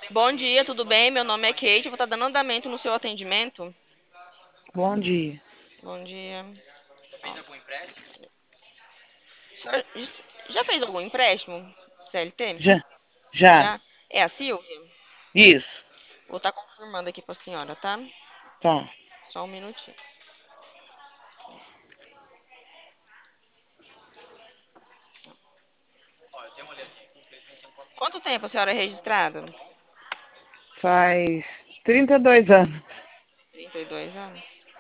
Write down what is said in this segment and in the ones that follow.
Bom dia, tudo bem? Meu nome é Kate, eu vou estar dando andamento no seu atendimento. Bom dia. Bom dia. Ó, o senhor já fez algum empréstimo? CLT? Já, já. Já? É a Silvia? Isso. Vou estar confirmando aqui para a senhora, tá? Tá. Só um minutinho. Quanto tempo a senhora é registrada? Faz 32 anos. 32 anos.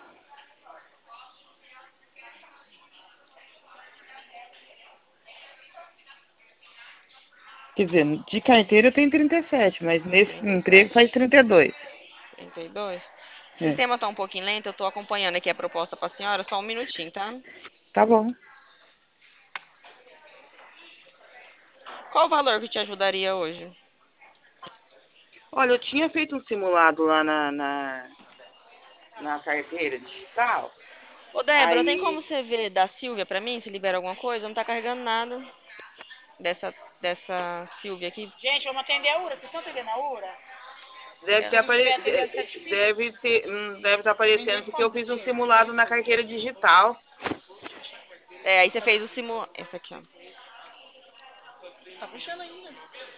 Quer dizer, de carteira eu tenho 37, mas nesse emprego 37. faz 32. 32. O É. sistema tá um pouquinho lento, eu tô acompanhando aqui a proposta para a senhora, só um minutinho, tá? Tá bom. Qual o valor que te ajudaria hoje? Olha, eu tinha feito um simulado lá na carteira digital. Ô, Débora, tem como Aí. você ver da Silvia para mim, se libera alguma coisa? Não tá carregando nada. Dessa Silvia aqui. Gente, vamos atender a URA. Vocês estão atendendo a URA? Deve É, ter deve ter, deve estar aparecendo porque eu fiz um simulado na carteira digital. aí você fez o simulado. Essa aqui, ó. Tá puxando ainda.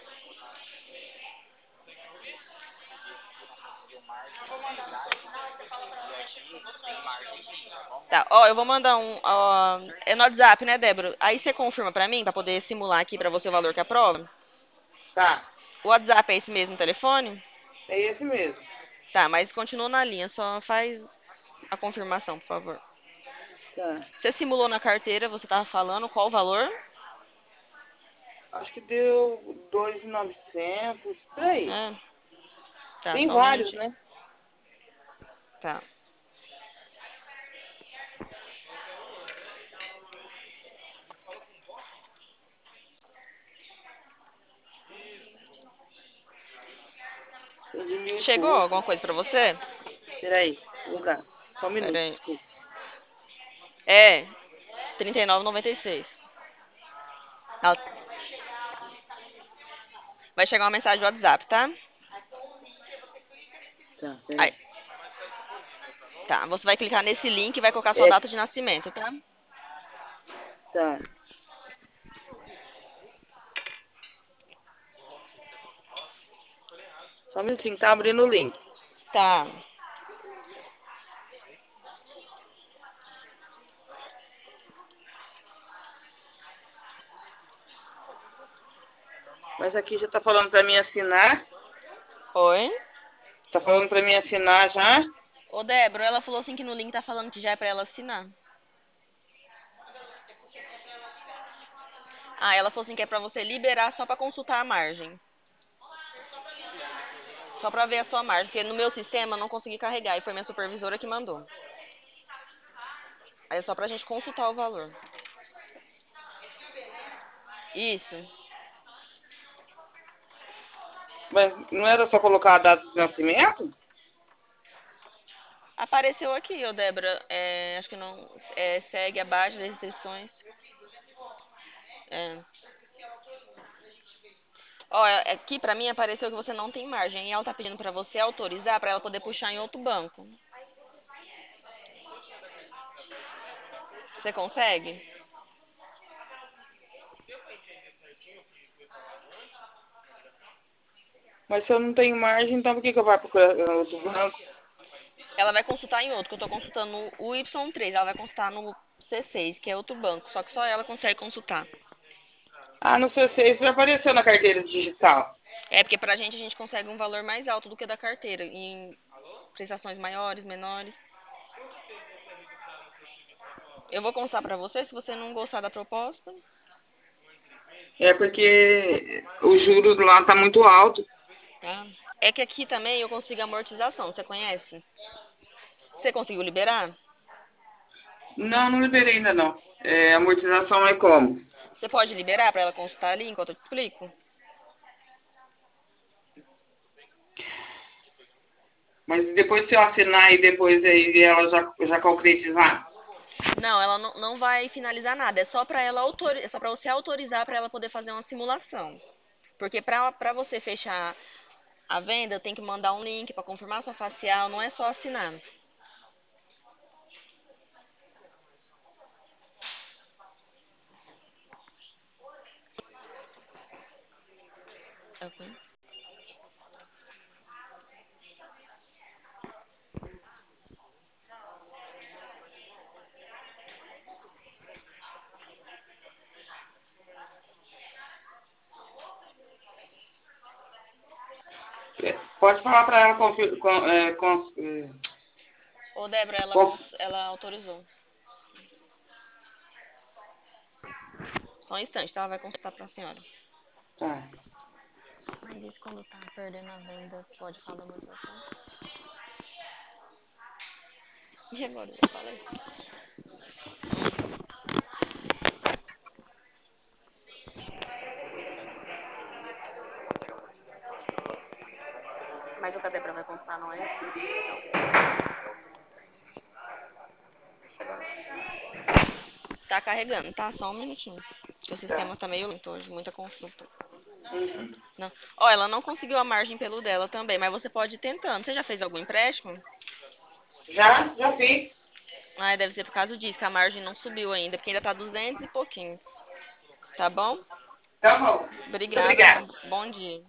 Tá, ó, eu vou mandar ó, é no WhatsApp, né, Débora? Aí você confirma pra mim, pra poder simular aqui pra você o valor que aprova. Tá, O WhatsApp é esse mesmo telefone? é esse mesmo. Tá, mas continua na linha, só faz a confirmação, por favor. Tá. Você simulou na carteira, você tava falando qual o valor? Acho que deu 2.900, por aí. É, tá, Tem só um vários, minutinho. né? Tá. Tem de mil e Chegou pouco. alguma coisa pra você? Peraí, vou dar. Só um Pera minuto, aí. desculpa. É, 39,96. Ela- Vai chegar uma mensagem do WhatsApp, tá? Tá, Aí, peraí. tá, você vai clicar nesse link e vai colocar sua É, data de nascimento, tá? tá. Só um minutinho, tá abrindo o link. Tá. Mas aqui já tá falando pra mim assinar. Oi? Tá falando pra mim assinar já. Ô, Débora, ela falou assim que no link tá falando que já é pra ela assinar. Ah, ela falou assim que é pra você liberar só pra consultar a margem. Só pra ver a sua margem, porque no meu sistema eu não consegui carregar e foi minha supervisora que mandou. Aí é só pra gente consultar o valor. Isso. Mas não era só colocar a data de nascimento? Apareceu aqui, ô Débora. Acho que não. Segue abaixo das restrições. É. Ó, aqui pra mim apareceu que você não tem margem. E ela tá pedindo pra você autorizar pra ela poder puxar em outro banco. Você consegue? Mas se eu não tenho margem, então por que eu vou procurar outro banco? Ela vai consultar em outro, que eu tô consultando o Y3. Ela vai consultar no C6, que é outro banco. Só que só ela consegue consultar. Ah, no C6 já apareceu na carteira digital. É porque pra gente a gente consegue um valor mais alto do que da carteira. Em prestações maiores, menores. Eu vou consultar pra você, se você não gostar da proposta. É porque o juro lá tá muito alto. Tá? É que aqui também eu consigo amortização, você conhece? Você conseguiu liberar? Não, não liberei ainda não. É, amortização é como? Você pode liberar pra ela consultar ali enquanto eu te explico? Mas depois se eu assinar e depois aí ela já concretizar. Não, ela não vai finalizar nada. É só pra ela é só para você autorizar pra ela poder fazer uma simulação. Porque pra você fechar a venda, eu tenho que mandar um link pra confirmação facial, não é só assinar. Ok. Pode falar para ela Ô, Débora, conf- ela autorizou. Só um instante, tá? Ela vai consultar pra senhora. Tá. Mas isso quando tá perdendo a venda, pode falar da motivação? E agora, eu falei? Mas o que a Débora vai consultar não é Tá carregando, tá? Só um minutinho. O sistema tá meio lento hoje, muita consulta. Uhum. Não. Ó, ela não conseguiu a margem pelo dela também, mas você pode ir tentando. Você já fez algum empréstimo? Já fiz. Ah, deve ser por causa disso, que a margem não subiu ainda, porque ainda tá 200 e pouquinho. Tá bom? Tá bom. Muito Obrigada, obrigada. bom dia.